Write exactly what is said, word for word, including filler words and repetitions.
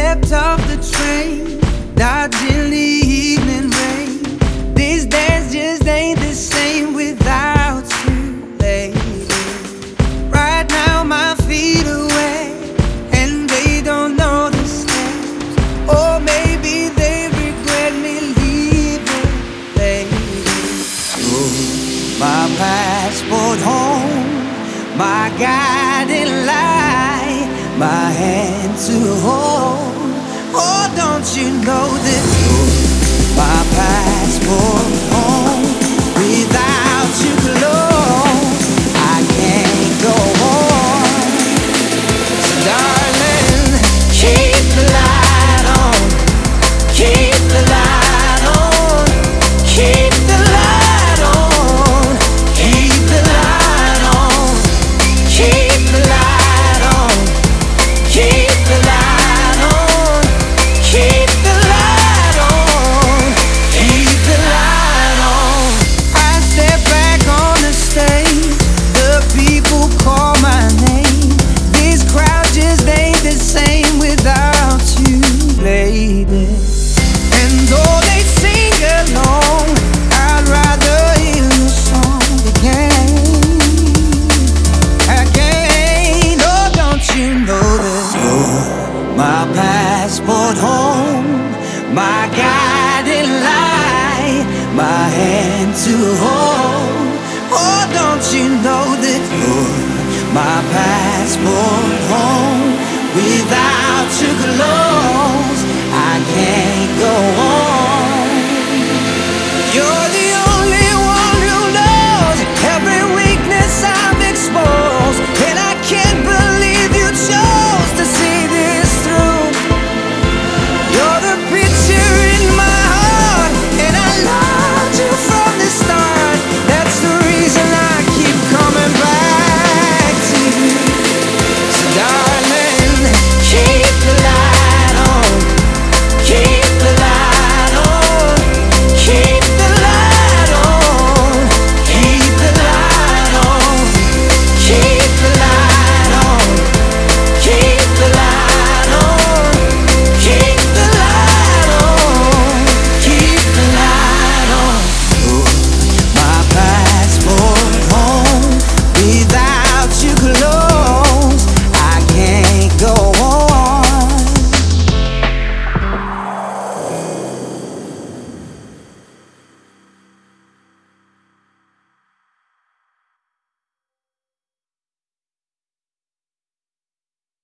stepped off the train, dodging the evening rain. These days just ain't the same without you, lady. Right now my feet are wet and they don't know the steps. Or maybe they regret me leaving, lady. Oh, my passport home, my guiding light, my hand to hold. Oh, don't you know that you're my passport home? Without you close, I can't go on. So darling, keep the light on, keep the light on, keep the light on, keep the light on, keep the light on, keep the light on, keep the light on, keep the light on. I step back on the stage, the people call my name. This crowd just ain't the same without you, lady. And though they sing along, I'd rather hear the song again. I can't, oh, don't you know that you're my passport home, my guiding light, my hand to hold. Oh, don't you know that you're my passport home? Without you close, I can't